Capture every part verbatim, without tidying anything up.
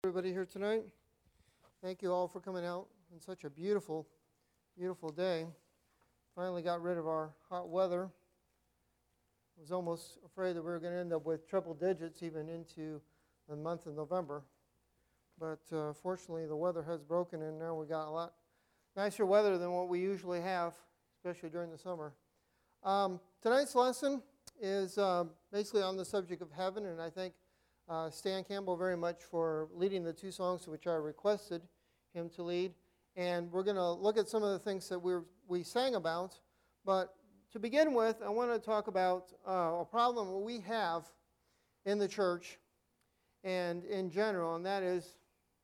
Everybody here tonight. Thank you all for coming out on such a beautiful, beautiful day. Finally got rid of our hot weather. I was almost afraid that we were going to end up with triple digits even into the month of November. But uh, fortunately, the weather has broken, and now we got a lot nicer weather than what we usually have, especially during the summer. Um, tonight's lesson is uh, basically on the subject of heaven, and I think Uh, Stan Campbell very much for leading the two songs which I requested him to lead. And we're going to look at some of the things that we we sang about. But to begin with, I want to talk about uh, a problem we have in the church and in general, and that is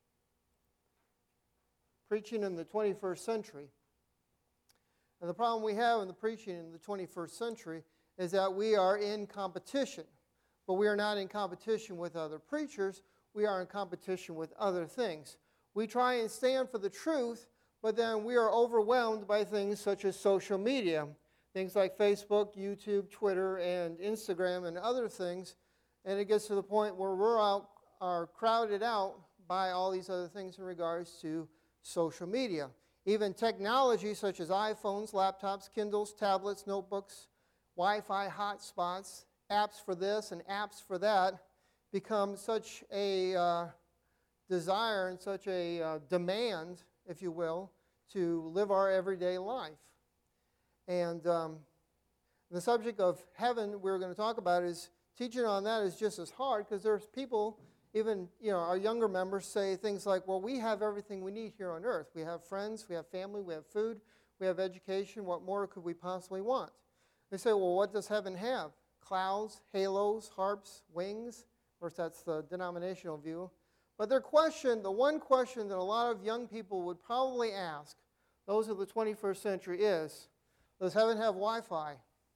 preaching in the twenty-first century. And the problem we have in the preaching in the twenty-first century is that we are in competition. But we are not in competition with other preachers. We are in competition with other things. We try and stand for the truth, but then we are overwhelmed by things such as social media, things like Facebook, YouTube, Twitter, and Instagram, and other things. And it gets to the point where we're out, are crowded out by all these other things in regards to social media. Even technology such as iPhones, laptops, Kindles, tablets, notebooks, Wi-Fi hotspots, apps for this and apps for that become such a uh, desire and such a uh, demand, if you will, to live our everyday life. And um, the subject of heaven we're going to talk about is, teaching on that is just as hard, because there's people, even you know, our younger members say things like, well, we have everything we need here on earth. We have friends, we have family, we have food, we have education. What more could we possibly want? They say, well, what does heaven have? Clouds, halos, harps, wings. Of course, that's the denominational view. But their question, the one question that a lot of young people would probably ask, those of the twenty-first century, is, does heaven have Wi-Fi?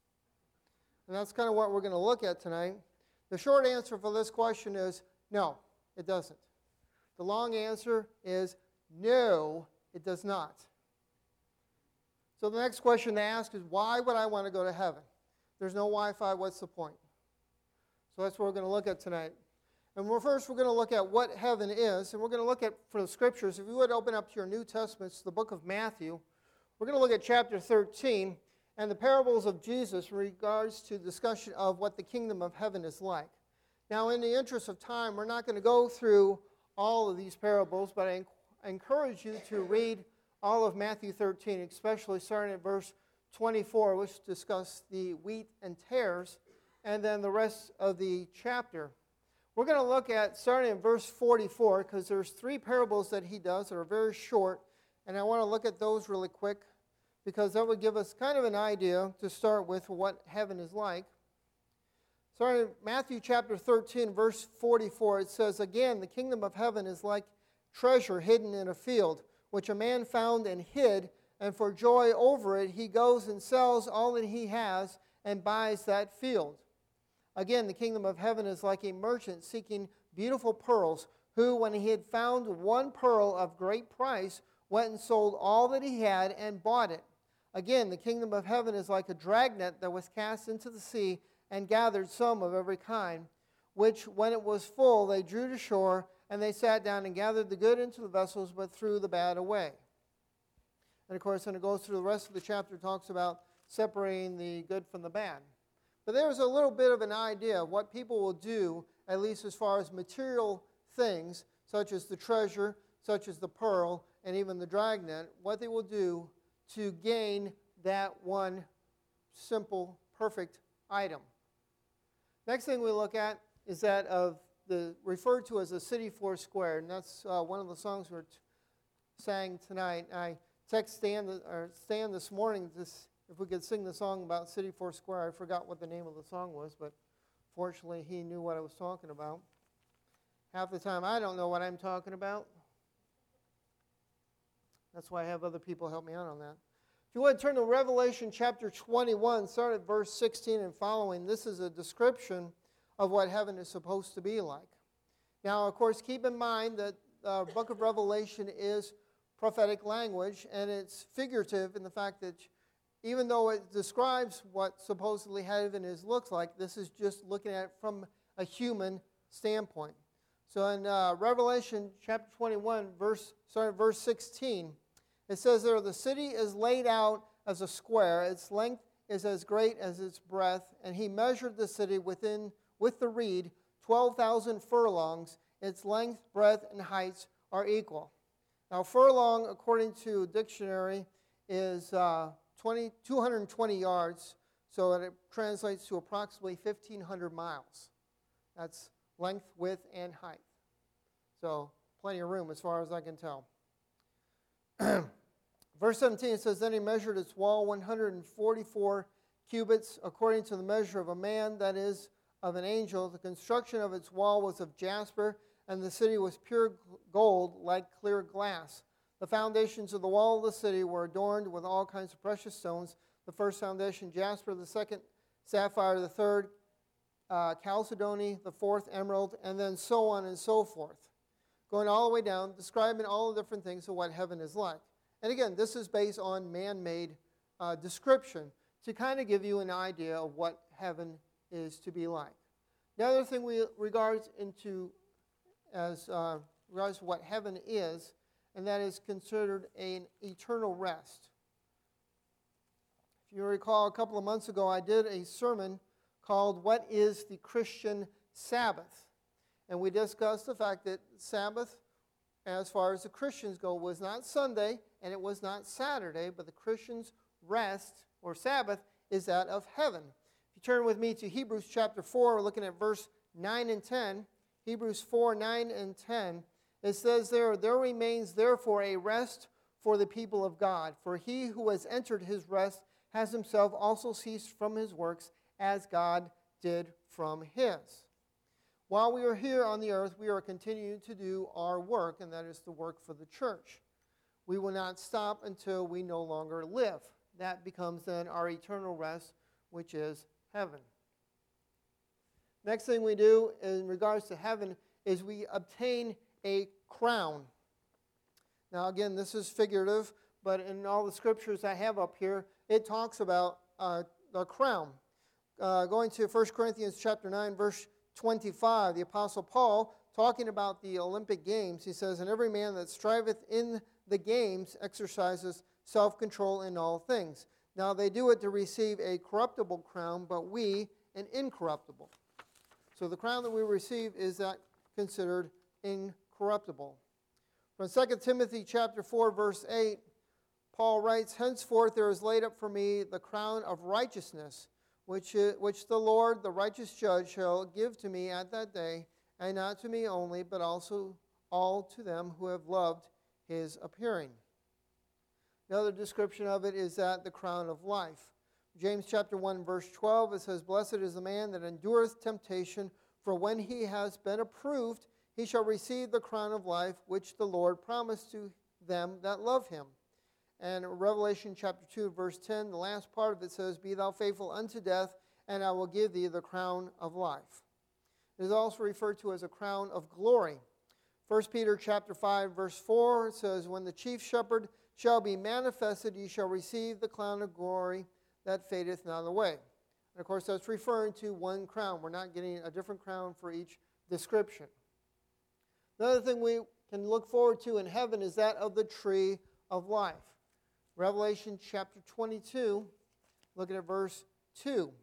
And that's kind of what we're going to look at tonight. The short answer for this question is, no, it doesn't. The long answer is, no, it does not. So the next question to ask is, why would I want to go to heaven? There's no Wi-Fi, what's the point? So that's what we're going to look at tonight. And we're, first we're going to look at what heaven is, and we're going to look at, for the scriptures, if you would open up to your New Testaments, the book of Matthew, we're going to look at chapter thirteen, and the parables of Jesus in regards to discussion of what the kingdom of heaven is like. Now, in the interest of time, we're not going to go through all of these parables, but I, I encourage you to read all of Matthew thirteen, especially starting at verse twenty-four, which discuss the wheat and tares, and then the rest of the chapter. We're going to look at, starting in verse forty-four, because there's three parables that he does that are very short, and I want to look at those really quick, because that would give us kind of an idea to start with what heaven is like. Starting in Matthew chapter thirteen, verse forty-four, it says, "Again, the kingdom of heaven is like treasure hidden in a field, which a man found and hid, and for joy over it, he goes and sells all that he has and buys that field. Again, the kingdom of heaven is like a merchant seeking beautiful pearls, who, when he had found one pearl of great price, went and sold all that he had and bought it. Again, the kingdom of heaven is like a dragnet that was cast into the sea and gathered some of every kind, which, when it was full, they drew to shore, and they sat down and gathered the good into the vessels, but threw the bad away." And of course, when it goes through the rest of the chapter, it talks about separating the good from the bad. But there's a little bit of an idea of what people will do, at least as far as material things, such as the treasure, such as the pearl, and even the dragnet, what they will do to gain that one simple, perfect item. Next thing we look at is that of the referred to as the city four square, and that's uh, one of the songs we t- sang tonight. I text Stan, or Stan this morning this, if we could sing the song about City Four Square. I forgot what the name of the song was, but fortunately he knew what I was talking about. Half the time I don't know what I'm talking about. That's why I have other people help me out on that. If you would turn to Revelation chapter twenty-one, start at verse sixteen and following. This is a description of what heaven is supposed to be like. Now, of course, keep in mind that the book of Revelation is prophetic language, and it's figurative in the fact that even though it describes what supposedly heaven is looks like, this is just looking at it from a human standpoint. So in uh, Revelation chapter twenty-one, verse sorry, verse sixteen, it says there, the city is laid out as a square, its length is as great as its breadth, and he measured the city within with the reed, twelve thousand furlongs, its length, breadth, and heights are equal. Now furlong, according to dictionary, is uh, two hundred twenty yards, so that it translates to approximately fifteen hundred miles. That's length, width, and height. So plenty of room as far as I can tell. Verse seventeen says, then he measured its wall one hundred forty-four cubits, according to the measure of a man, that is, of an angel. The construction of its wall was of jasper, and the city was pure gold like clear glass. The foundations of the wall of the city were adorned with all kinds of precious stones. The first foundation, jasper; the second, sapphire; the third, uh, chalcedony; the fourth, emerald; and then so on and so forth. Going all the way down, describing all the different things of what heaven is like. And again, this is based on man-made uh, description to kind of give you an idea of what heaven is to be like. The other thing we regards into as uh, regards to what heaven is, and that is considered an eternal rest. If you recall, a couple of months ago, I did a sermon called "What is the Christian Sabbath?" And we discussed the fact that Sabbath, as far as the Christians go, was not Sunday and it was not Saturday, but the Christians' rest or Sabbath is that of heaven. If you turn with me to Hebrews chapter four, we're looking at verse nine and ten. Hebrews four, nine and ten. It says there, there remains therefore a rest for the people of God. For he who has entered his rest has himself also ceased from his works, as God did from his. While we are here on the earth, we are continuing to do our work, and that is the work for the church. We will not stop until we no longer live. That becomes then our eternal rest, which is heaven. Next thing we do in regards to heaven is we obtain a crown. Now again, this is figurative, but in all the scriptures I have up here, it talks about uh, the crown. Uh, going to First Corinthians chapter nine, verse twenty-five, the Apostle Paul, talking about the Olympic Games, he says, and every man that striveth in the games exercises self-control in all things. Now they do it to receive a corruptible crown, but we an incorruptible. So the crown that we receive is that considered incorruptible. From Second Timothy chapter four, verse eight, Paul writes, henceforth there is laid up for me the crown of righteousness, which, is, which the Lord, the righteous judge, shall give to me at that day, and not to me only, but also all to them who have loved his appearing. Another description of it is that the crown of life. James chapter one, verse twelve, it says, blessed is the man that endureth temptation, for when he has been approved, he shall receive the crown of life, which the Lord promised to them that love him. And Revelation chapter two, verse ten, the last part of it says, be thou faithful unto death, and I will give thee the crown of life. It is also referred to as a crown of glory. First Peter chapter five, verse four, it says, when the chief shepherd shall be manifested, ye shall receive the crown of glory that fadeth not away. And of course, that's referring to one crown. We're not getting a different crown for each description. The other thing we can look forward to in heaven is that of the tree of life. Revelation chapter twenty-two, looking at verse two.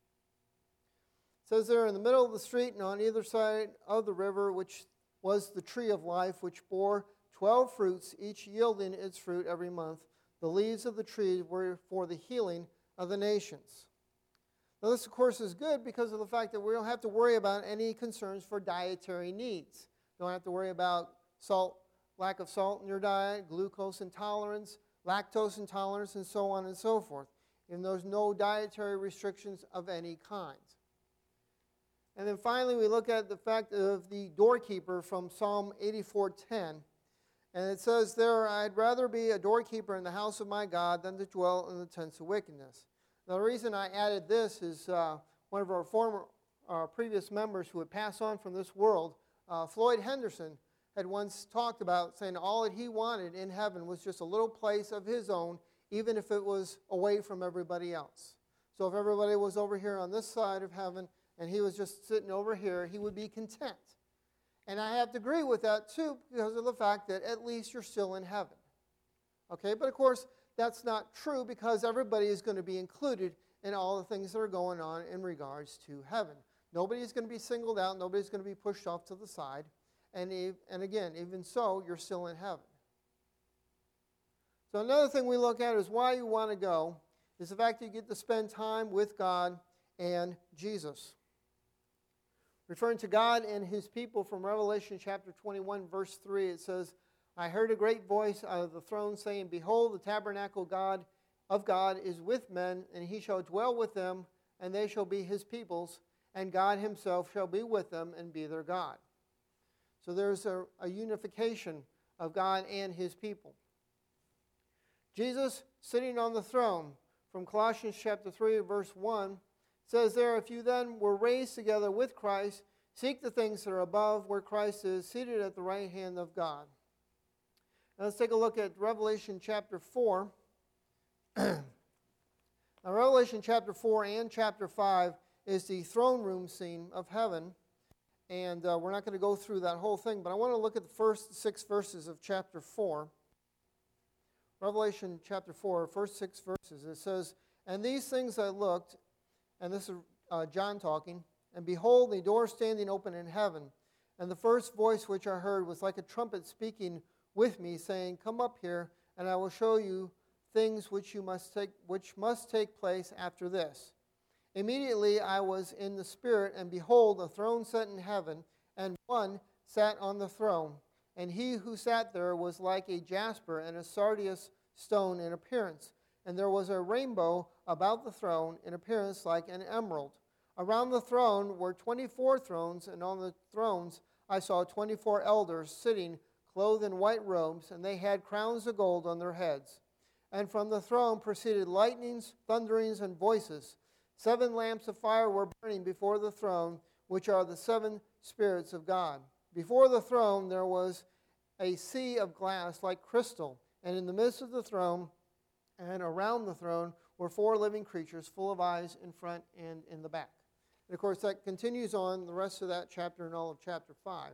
It says there, in the middle of the street and on either side of the river, which was the tree of life, which bore twelve fruits, each yielding its fruit every month. The leaves of the tree were for the healing of the nations. Now this, of course, is good because of the fact that we don't have to worry about any concerns for dietary needs. You don't have to worry about salt, lack of salt in your diet, glucose intolerance, lactose intolerance, and so on and so forth. And there's no dietary restrictions of any kind. And then finally, we look at the fact of the doorkeeper from Psalm eighty-four ten. And it says there, I'd rather be a doorkeeper in the house of my God than to dwell in the tents of wickedness. Now, the reason I added this is uh, one of our former, our previous members who had passed on from this world, uh, Floyd Henderson, had once talked about saying all that he wanted in heaven was just a little place of his own, even if it was away from everybody else. So if everybody was over here on this side of heaven and he was just sitting over here, he would be content. And I have to agree with that too because of the fact that at least you're still in heaven. Okay, but of course that's not true because everybody is going to be included in all the things that are going on in regards to heaven. Nobody is going to be singled out. Nobody's going to be pushed off to the side. And, and again, even so, you're still in heaven. So another thing we look at is why you want to go is the fact that you get to spend time with God and Jesus. Referring to God and his people from Revelation chapter twenty-one, verse three, it says, I heard a great voice out of the throne saying, Behold, the tabernacle God of God is with men, and he shall dwell with them, and they shall be his peoples, and God himself shall be with them and be their God. So there's a, a unification of God and his people. Jesus sitting on the throne, from Colossians chapter three, verse one, says there, If you then were raised together with Christ, seek the things that are above, where Christ is seated at the right hand of God. Now let's take a look at Revelation chapter four. Now, Revelation chapter four and chapter five is the throne room scene of heaven. And uh, we're not going to go through that whole thing, but I want to look at the first six verses of chapter four. Revelation chapter four, first six verses. It says, And these things I looked, and this is uh, John talking, and behold, the door standing open in heaven. And the first voice which I heard was like a trumpet speaking with me, saying, Come up here, and I will show you things which you must take, which must take place after this. Immediately I was in the Spirit, and behold, a throne set in heaven, and one sat on the throne. And he who sat there was like a jasper and a sardius stone in appearance. And there was a rainbow about the throne in appearance like an emerald. Around the throne were twenty-four thrones, and on the thrones I saw twenty-four elders sitting, clothed in white robes, and they had crowns of gold on their heads. And from the throne proceeded lightnings, thunderings, and voices. Seven lamps of fire were burning before the throne, which are the seven spirits of God. Before the throne there was a sea of glass like crystal, and in the midst of the throne and around the throne were four living creatures full of eyes in front and in the back. And of course that continues on the rest of that chapter and all of chapter five.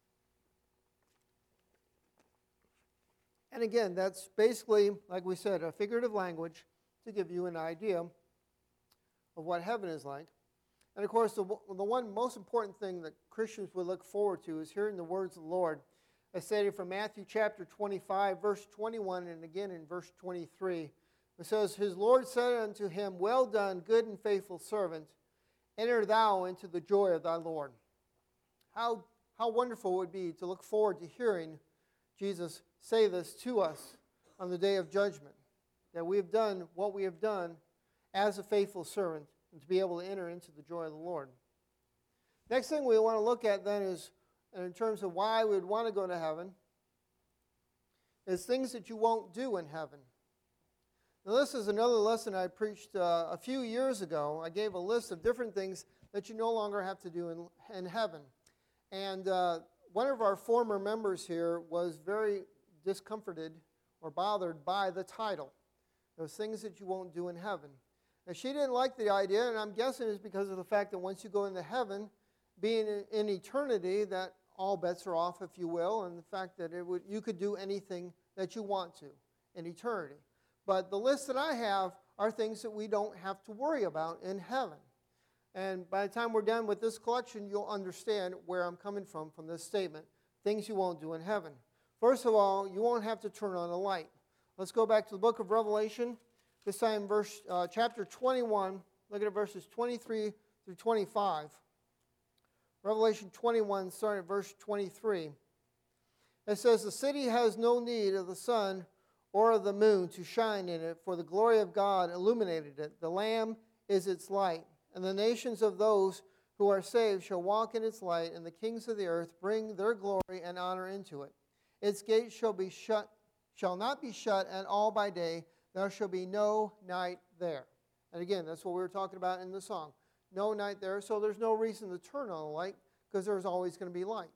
And again, that's basically, like we said, a figurative language to give you an idea of what heaven is like. And of course, the, the one most important thing that Christians would look forward to is hearing the words of the Lord, as stated from Matthew chapter twenty-five, verse twenty-one, and again in verse twenty-three. It says, His Lord said unto him, Well done, good and faithful servant. Enter thou into the joy of thy Lord. How, how wonderful it would be to look forward to hearing Jesus say this to us on the day of judgment, that we have done what we have done as a faithful servant, and to be able to enter into the joy of the Lord. Next thing we want to look at then is, in terms of why we would want to go to heaven, is things that you won't do in heaven. Now this is another lesson I preached uh, a few years ago. I gave a list of different things that you no longer have to do in, in heaven. And uh, one of our former members here was very discomforted or bothered by the title, those things that you won't do in heaven. Now, she didn't like the idea, and I'm guessing it's because of the fact that once you go into heaven, being in, in eternity, that all bets are off, if you will, and the fact that it would you could do anything that you want to in eternity. But the list that I have are things that we don't have to worry about in heaven. And by the time we're done with this collection, you'll understand where I'm coming from from this statement, things you won't do in heaven. First of all, you won't have to turn on a light. Let's go back to the book of Revelation. This time, verse uh, chapter twenty-one, look at verses twenty-three through twenty-five. Revelation twenty-one, starting at verse twenty-three. It says, The city has no need of the sun or of the moon to shine in it, for the glory of God illuminated it. The Lamb is its light, and the nations of those who are saved shall walk in its light, and the kings of the earth bring their glory and honor into it. Its gates shall be shut, shall not be shut at all by day. There shall be no night there. And again, that's what we were talking about in the song. No night there, so there's no reason to turn on a light because there's always going to be lights.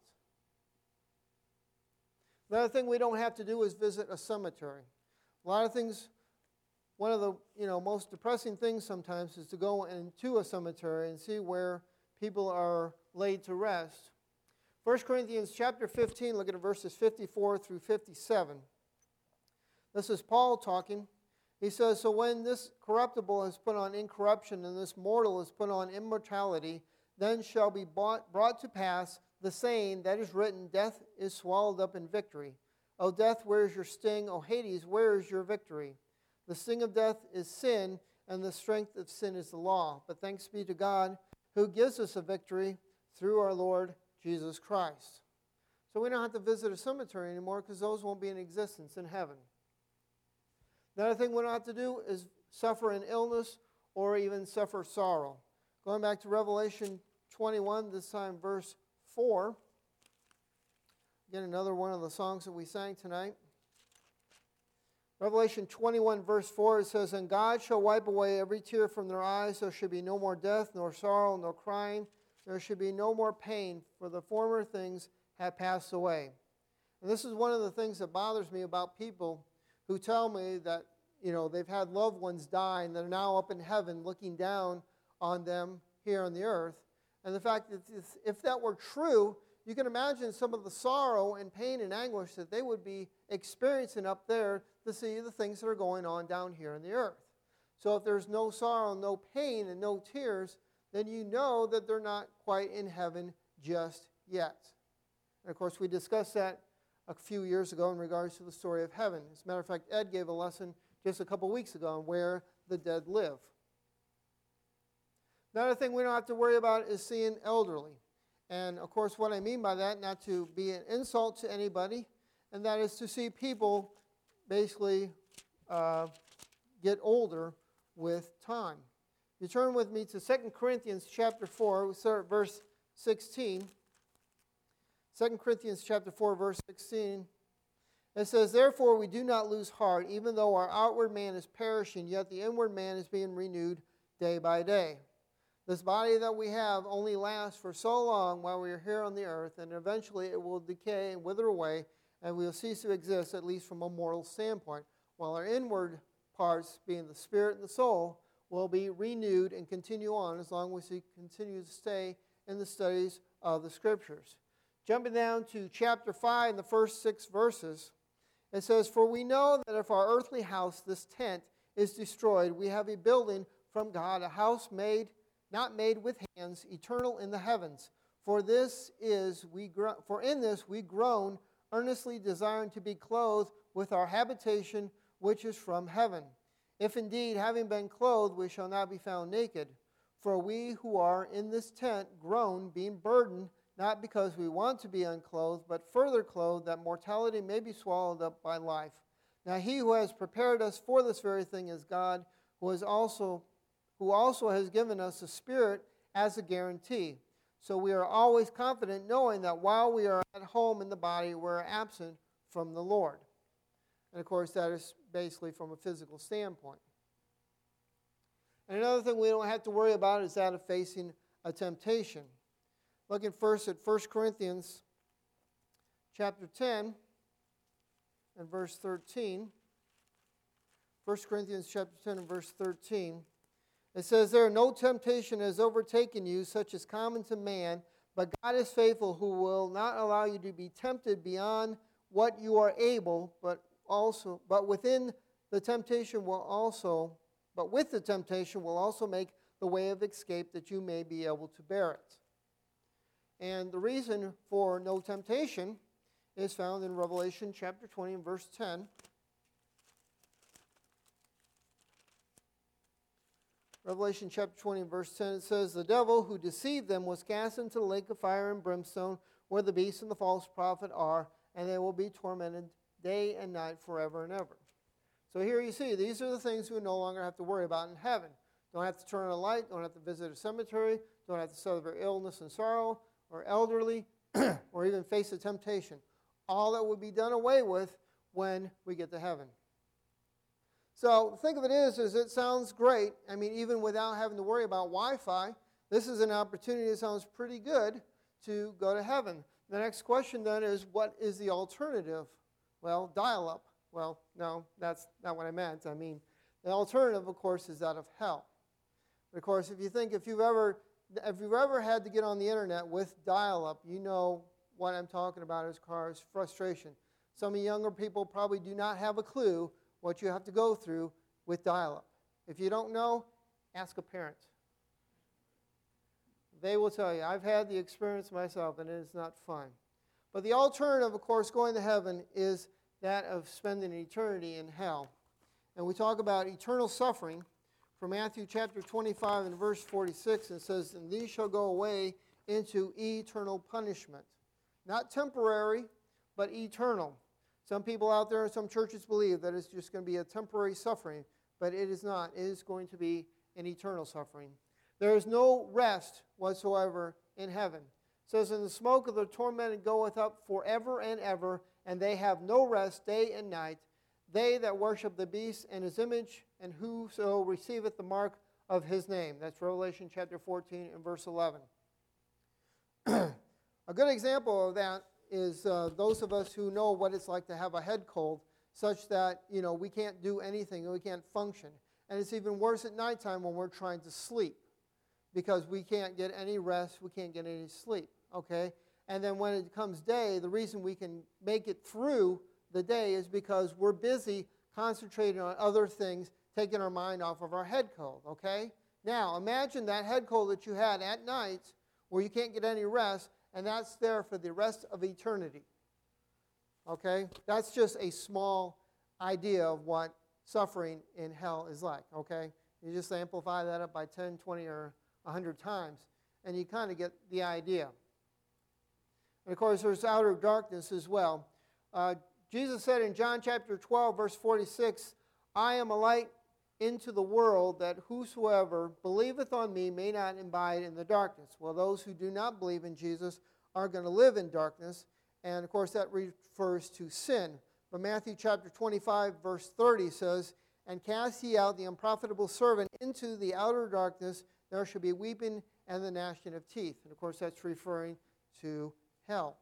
The other thing we don't have to do is visit a cemetery. A lot of things, one of the you know most depressing things sometimes is to go into a cemetery and see where people are laid to rest. First Corinthians chapter fifteen, look at verses fifty-four through fifty-seven. This is Paul talking. He says, "So when this corruptible is put on incorruption and this mortal is put on immortality, then shall be brought, brought to pass the saying that is written, death is swallowed up in victory. O death, where is your sting? O Hades, where is your victory? The sting of death is sin, and the strength of sin is the law. But thanks be to God, who gives us a victory through our Lord Jesus Christ." So we don't have to visit a cemetery anymore because those won't be in existence in heaven. The other thing we don't have to do is suffer an illness or even suffer sorrow. Going back to Revelation twenty-one, this time verse four. Again, another one of the songs that we sang tonight. Revelation twenty-one, verse four, it says, "And God shall wipe away every tear from their eyes. There shall be no more death, nor sorrow, nor crying. There should be no more pain, for the former things have passed away." And this is one of the things that bothers me about people who tell me that, you know, they've had loved ones die and they're now up in heaven looking down on them here on the earth. And the fact that if that were true, you can imagine some of the sorrow and pain and anguish that they would be experiencing up there to see the things that are going on down here on the earth. So if there's no sorrow, no pain, and no tears, then you know that they're not quite in heaven just yet. And of course, we discussed that a few years ago in regards to the story of heaven. As a matter of fact, Ed gave a lesson just a couple weeks ago on where the dead live. Another thing we don't have to worry about is seeing elderly. And of course, what I mean by that, not to be an insult to anybody, and that is to see people basically uh, get older with time. You turn with me to Second Corinthians chapter four. We start at verse sixteen. Second Corinthians chapter four, verse sixteen. It says, "Therefore we do not lose heart, even though our outward man is perishing, yet the inward man is being renewed day by day." This body that we have only lasts for so long while we are here on the earth, and eventually it will decay and wither away, and we will cease to exist, at least from a mortal standpoint, while our inward parts, being the spirit and the soul, will be renewed and continue on as long as we continue to stay in the studies of the Scriptures. Jumping down to chapter five, in the first six verses, it says, "For we know that if our earthly house, this tent, is destroyed, we have a building from God, a house made, not made with hands, eternal in the heavens. For this is we gro- for in this we groan, earnestly desiring to be clothed with our habitation, which is from heaven. If indeed, having been clothed, we shall not be found naked. For we who are in this tent groan, being burdened, not because we want to be unclothed, but further clothed, that mortality may be swallowed up by life. Now he who has prepared us for this very thing is God, who is also who also has given us the Spirit as a guarantee. So we are always confident, knowing that while we are at home in the body, we are absent from the Lord." And of course, that is basically from a physical standpoint. And another thing we don't have to worry about is that of facing a temptation. Looking first at First Corinthians chapter ten and verse thirteen. First Corinthians chapter ten and verse thirteen. It says, "There no temptation has overtaken you, such as common to man, but God is faithful, who will not allow you to be tempted beyond what you are able, but also, but within the temptation will also, but with the temptation will also make the way of escape, that you may be able to bear it." And the reason for no temptation is found in Revelation chapter twenty and verse ten. Revelation chapter twenty, verse ten, it says, "The devil who deceived them was cast into the lake of fire and brimstone, where the beast and the false prophet are, and they will be tormented day and night forever and ever." So here you see, these are the things we no longer have to worry about in heaven. Don't have to turn on a light, don't have to visit a cemetery, don't have to suffer illness and sorrow, or elderly, or even face a temptation. All that will be done away with when we get to heaven. So the thing of it is, is it sounds great. I mean, even without having to worry about Wi-Fi, this is an opportunity that sounds pretty good to go to heaven. The next question then is, what is the alternative? Well, dial-up. Well, no, that's not what I meant. I mean, the alternative, of course, is that of hell. But of course, if you think, if you've ever, if you've ever had to get on the internet with dial-up, you know what I'm talking about as far as frustration. Some of you younger people probably do not have a clue what you have to go through with dial-up. If you don't know, ask a parent. They will tell you. I've had the experience myself, and it is not fun. But the alternative, of course, going to heaven is that of spending eternity in hell. And we talk about eternal suffering from Matthew chapter twenty-five and verse forty-six. And it says, "And these shall go away into eternal punishment." Not temporary, but eternal. Some people out there in some churches believe that it's just going to be a temporary suffering, but it is not. It is going to be an eternal suffering. There is no rest whatsoever in heaven. It says, "And the smoke of the tormented goeth up forever and ever, and they have no rest day and night. They that worship the beast and his image, and whoso receiveth the mark of his name." That's Revelation chapter fourteen and verse eleven. A good example of that is uh, those of us who know what it's like to have a head cold, such that, you know, we can't do anything and we can't function. And it's even worse at nighttime when we're trying to sleep, because we can't get any rest, we can't get any sleep, okay? And then when it comes day, the reason we can make it through the day is because we're busy concentrating on other things, taking our mind off of our head cold, okay? Now, imagine that head cold that you had at night where you can't get any rest, and that's there for the rest of eternity, okay? That's just a small idea of what suffering in hell is like, okay? You just amplify that up by ten, twenty, or one hundred times, and you kind of get the idea. And of course, there's outer darkness as well. Uh, Jesus said in John chapter twelve, verse forty-six, "I am a light into the world, that whosoever believeth on me may not abide in the darkness." Well, those who do not believe in Jesus are going to live in darkness, and of course that refers to sin. But Matthew chapter twenty-five, verse thirty says, "And cast ye out the unprofitable servant into the outer darkness, there shall be weeping and the gnashing of teeth." And of course that's referring to hell.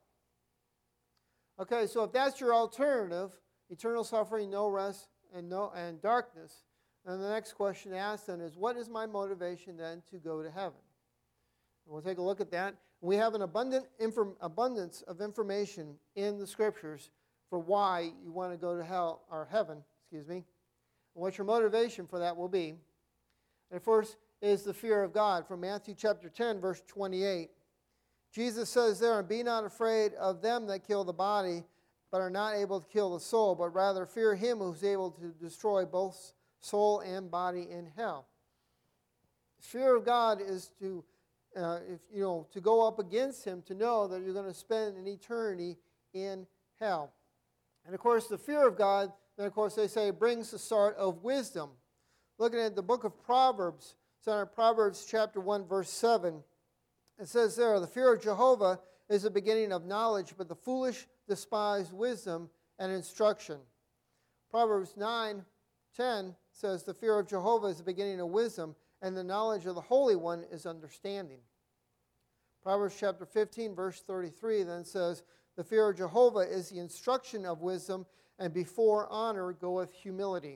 Okay, so if that's your alternative, eternal suffering, no rest, and no and darkness, then the next question to ask then is, what is my motivation then to go to heaven? And we'll take a look at that. We have an abundant inform, abundance of information in the Scriptures for why you want to go to hell or heaven, excuse me, and what your motivation for that will be. And first is the fear of God from Matthew chapter ten, verse twenty-eight. Jesus says there, "And be not afraid of them that kill the body, but are not able to kill the soul, but rather fear him who is able to destroy both soul and body in hell." Fear of God is to, uh, if you know, to go up against him, to know that you're going to spend an eternity in hell. And of course, the fear of God, then of course they say, brings the start of wisdom. Looking at the book of Proverbs, so in Proverbs chapter one, verse seven, it says there, "The fear of Jehovah is the beginning of knowledge, but the foolish despise wisdom and instruction." Proverbs nine, ten says, "The fear of Jehovah is the beginning of wisdom, and the knowledge of the Holy One is understanding." Proverbs chapter fifteen, verse thirty-three then says, "The fear of Jehovah is the instruction of wisdom, and before honor goeth humility."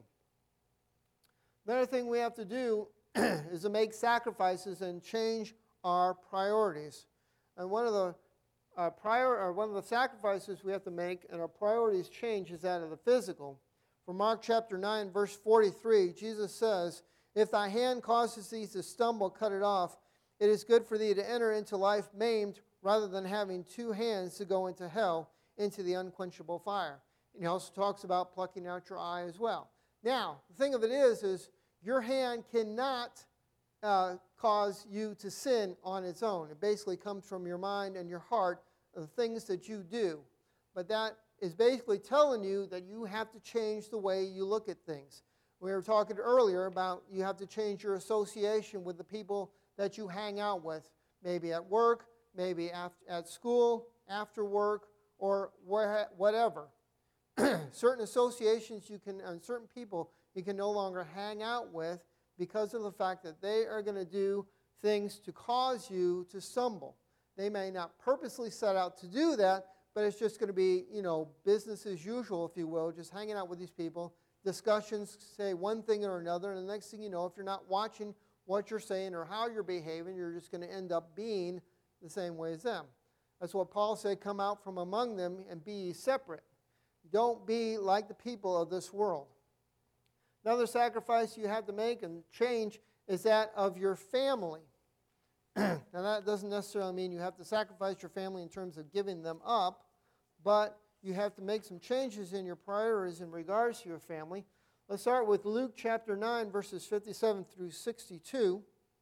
Another thing we have to do is to make sacrifices and change our priorities. And one of the uh, prior or one of the sacrifices we have to make and our priorities change is that of the physical. For Mark chapter nine, verse forty-three, Jesus says, "If thy hand causes thee to stumble, cut it off. It is good for thee to enter into life maimed, rather than having two hands to go into hell, into the unquenchable fire." And he also talks about plucking out your eye as well. Now, the thing of it is, is your hand cannot uh, cause you to sin on its own. It basically comes from your mind and your heart, the things that you do. But that is basically telling you that you have to change the way you look at things. We were talking earlier about you have to change your association with the people that you hang out with, maybe at work, maybe after, at school, after work, or where, whatever. Certain associations you can, and certain people you can no longer hang out with because of the fact that they are going to do things to cause you to stumble. They may not purposely set out to do that, but it's just going to be, you know, business as usual, if you will, just hanging out with these people. Discussions say one thing or another, and the next thing you know, if you're not watching what you're saying or how you're behaving, you're just going to end up being the same way as them. That's what Paul said, come out from among them and be ye separate. Don't be like the people of this world. Another sacrifice you have to make and change is that of your family. Now that doesn't necessarily mean you have to sacrifice your family in terms of giving them up, but you have to make some changes in your priorities in regards to your family. Let's start with Luke chapter nine, verses fifty-seven through sixty-two.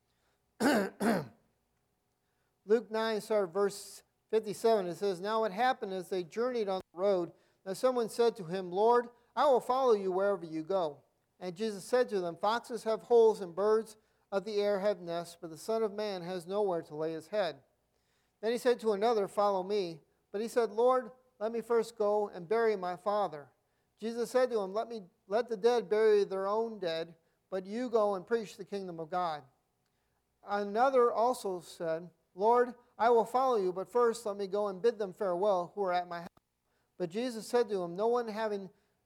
Luke nine, start verse fifty-seven. It says, Now it happened as they journeyed on the road, that someone said to him, Lord, I will follow you wherever you go. And Jesus said to them, Foxes have holes and birds of the air have nests, but the Son of Man has nowhere to lay his head. Then he said to another, Follow me. But he said, Lord, let me first go and bury my father. Jesus said to him, Let me let the dead bury their own dead, but you go and preach the kingdom of God. Another also said, Lord, I will follow you, but first let me go and bid them farewell who are at my house. But Jesus said to him, No one having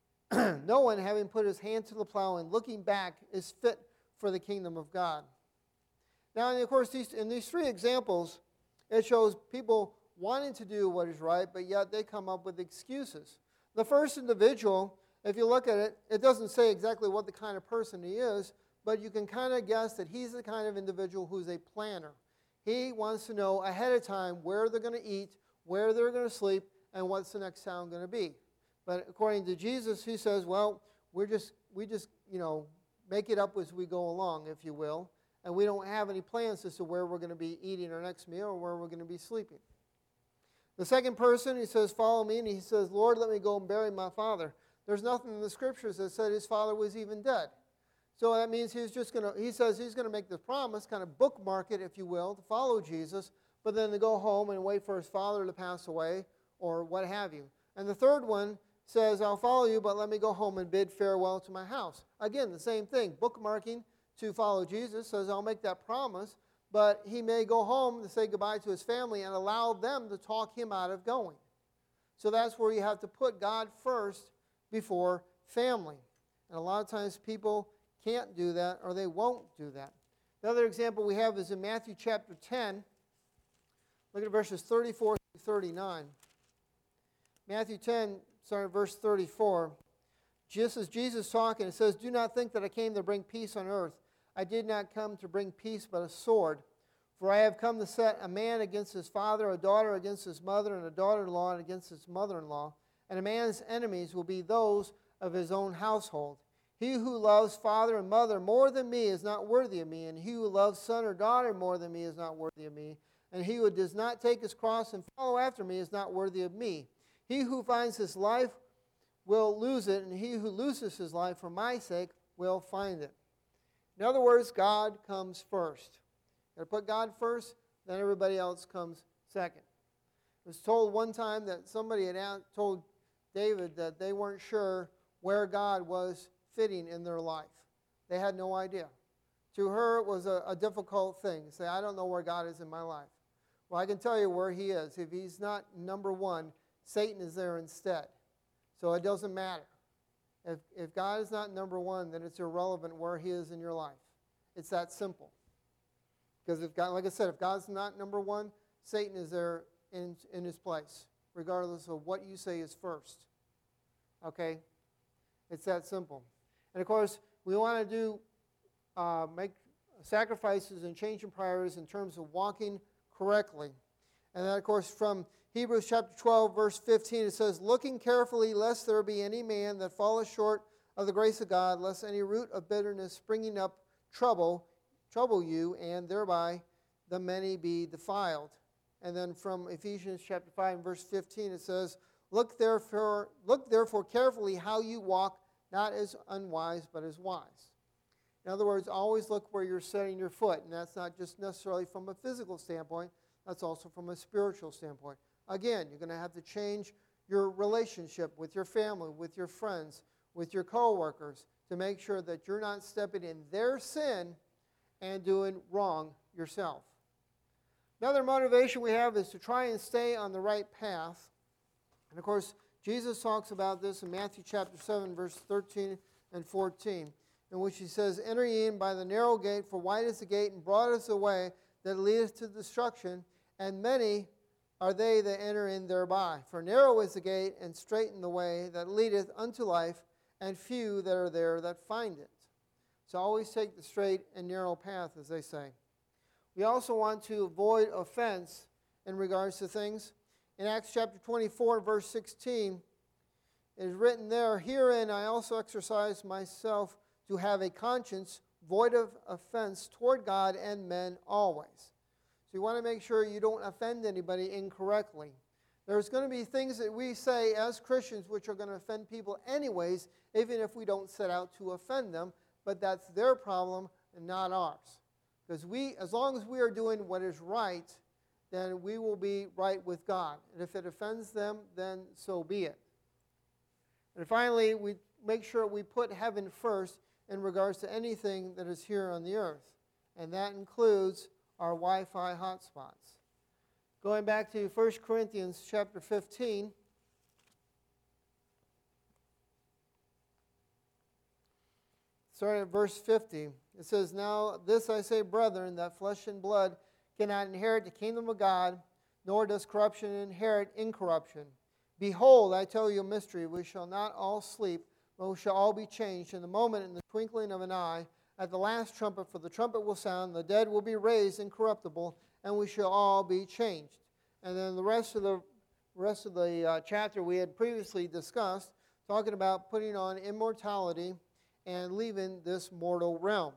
no one having put his hand to the plow and looking back is fit for the kingdom of God. Now, and of course, these, in these three examples, it shows people wanting to do what is right, but yet they come up with excuses. The first individual, if you look at it, it doesn't say exactly what the kind of person he is, but you can kind of guess that he's the kind of individual who's a planner. He wants to know ahead of time where they're going to eat, where they're going to sleep, and what's the next town going to be. But according to Jesus, he says, well, we're just, we just, you know, make it up as we go along, if you will, and we don't have any plans as to where we're going to be eating our next meal or where we're going to be sleeping. The second person, he says, follow me, and he says, Lord, let me go and bury my father. There's nothing in the scriptures that said his father was even dead. So that means he's just going to, he says he's going to make the promise, kind of bookmark it, if you will, to follow Jesus, but then to go home and wait for his father to pass away or what have you. And the third one says, I'll follow you, but let me go home and bid farewell to my house. Again, the same thing. Bookmarking to follow Jesus says, I'll make that promise, but he may go home to say goodbye to his family and allow them to talk him out of going. So that's where you have to put God first before family. And a lot of times people can't do that or they won't do that. The other example we have is in Matthew chapter ten. Look at verses thirty-four through thirty-nine. Matthew ten, starting at verse thirty-four. Just as Jesus talking, it says, Do not think that I came to bring peace on earth. I did not come to bring peace, but a sword. For I have come to set a man against his father, a daughter against his mother, and a daughter-in-law against his mother-in-law. And a man's enemies will be those of his own household. He who loves father and mother more than me is not worthy of me, and he who loves son or daughter more than me is not worthy of me. And he who does not take his cross and follow after me is not worthy of me. He who finds his life will lose it, and he who loses his life for my sake will find it. In other words, God comes first. You got to put God first, then everybody else comes second. It was told one time that somebody had told David that they weren't sure where God was fitting in their life. They had no idea. To her, it was a, a difficult thing. Say, I don't know where God is in my life. Well, I can tell you where he is. If he's not number one, Satan is there instead. So it doesn't matter. If, if God is not number one, then it's irrelevant where he is in your life. It's that simple. Because if God, like I said, if God's not number one, Satan is there in, in his place, regardless of what you say is first. Okay? It's that simple. And of course, we want to do, uh, make sacrifices and changing priorities in terms of walking correctly. And then, of course, from Hebrews chapter twelve, verse fifteen, it says, Looking carefully, lest there be any man that falleth short of the grace of God, lest any root of bitterness springing up trouble, trouble you, and thereby the many be defiled. And then from Ephesians chapter five, and verse fifteen, it says, Look therefore, look therefore carefully how you walk, not as unwise, but as wise. In other words, always look where you're setting your foot, and that's not just necessarily from a physical standpoint, that's also from a spiritual standpoint. Again, you're going to have to change your relationship with your family, with your friends, with your co-workers, to make sure that you're not stepping in their sin and doing wrong yourself. Another motivation we have is to try and stay on the right path. And of course, Jesus talks about this in Matthew chapter seven, verse thirteen and fourteen, in which he says, Enter ye in by the narrow gate, for wide is the gate, and broad is the way that leadeth to destruction, and many are they that enter in thereby. For narrow is the gate, and strait in the way that leadeth unto life, and few that are there that find it. So always take the straight and narrow path, as they say. We also want to avoid offense in regards to things. In Acts chapter twenty-four, verse sixteen, it is written there, Herein I also exercise myself to have a conscience void of offense toward God and men always. So you want to make sure you don't offend anybody incorrectly. There's going to be things that we say as Christians which are going to offend people anyways, even if we don't set out to offend them, but that's their problem and not ours. Because we, as long as we are doing what is right, then we will be right with God. And if it offends them, then so be it. And finally, we make sure we put heaven first in regards to anything that is here on the earth. And that includes our Wi-Fi hotspots. Going back to First Corinthians chapter fifteen. Starting at verse fifty. It says, Now this I say, brethren, that flesh and blood cannot inherit the kingdom of God, nor does corruption inherit incorruption. Behold, I tell you a mystery, we shall not all sleep, but we shall all be changed in the moment, in the twinkling of an eye, at the last trumpet, for the trumpet will sound, the dead will be raised incorruptible, and we shall all be changed. And then the rest of the rest of the uh, chapter we had previously discussed, talking about putting on immortality and leaving this mortal realm.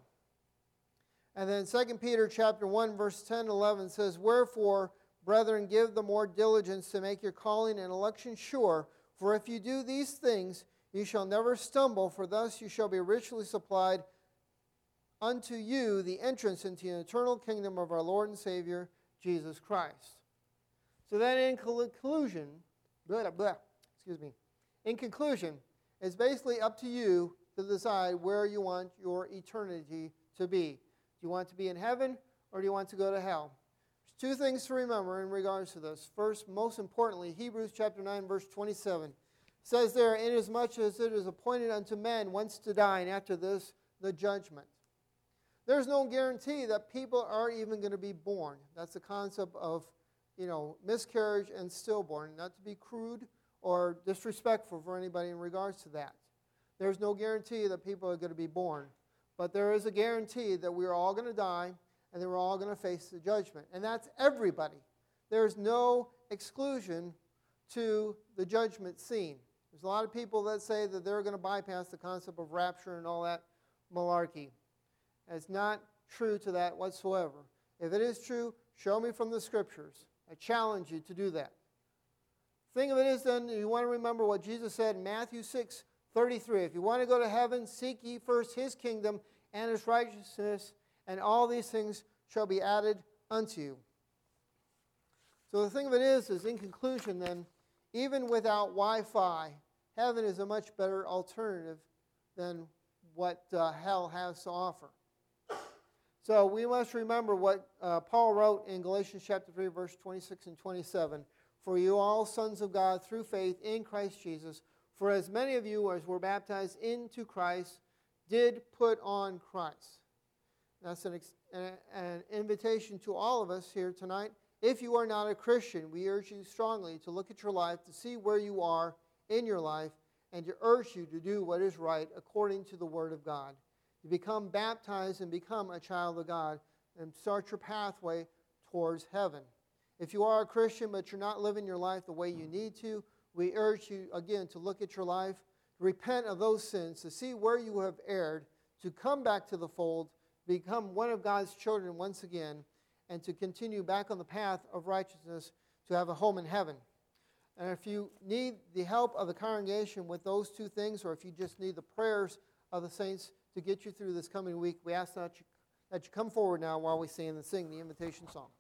And then Second Peter chapter one, verse ten and eleven says, Wherefore, brethren, give the more diligence to make your calling and election sure, for if you do these things, you shall never stumble, for thus you shall be richly supplied unto you the entrance into the eternal kingdom of our Lord and Savior, Jesus Christ. So then in conclusion, blah, blah, blah, excuse me, in conclusion, it's basically up to you to decide where you want your eternity to be. Do you want to be in heaven, or do you want to go to hell? There's two things to remember in regards to this. First, most importantly, Hebrews chapter nine, verse twenty-seven says there, Inasmuch as it is appointed unto men once to die, and after this, the judgment. There's no guarantee that people are even going to be born. That's the concept of, you know, miscarriage and stillborn. Not to be crude or disrespectful for anybody in regards to that. There's no guarantee that people are going to be born. But there is a guarantee that we're all going to die and that we're all going to face the judgment. And that's everybody. There's no exclusion to the judgment scene. There's a lot of people that say that they're going to bypass the concept of rapture and all that malarkey. And it's not true to that whatsoever. If it is true, show me from the Scriptures. I challenge you to do that. The thing of it is then, you want to remember what Jesus said in Matthew six thirty-three. If you want to go to heaven, seek ye first His kingdom and His righteousness, and all these things shall be added unto you. So the thing of it is, is in conclusion then, even without Wi-Fi, heaven is a much better alternative than what uh, hell has to offer. So we must remember what uh, Paul wrote in Galatians chapter three, verse twenty-six and twenty-seven. For you all sons of God through faith in Christ Jesus, for as many of you as were baptized into Christ did put on Christ. That's an, an, an invitation to all of us here tonight. If you are not a Christian, we urge you strongly to look at your life, to see where you are in your life, and to urge you to do what is right according to the Word of God. To become baptized and become a child of God and start your pathway towards heaven. If you are a Christian but you're not living your life the way you need to, we urge you again to look at your life, repent of those sins, to see where you have erred, to come back to the fold, become one of God's children once again, and to continue back on the path of righteousness to have a home in heaven. And if you need the help of the congregation with those two things, or if you just need the prayers of the saints to get you through this coming week, we ask that you, that you come forward now while we stand and sing the invitation song.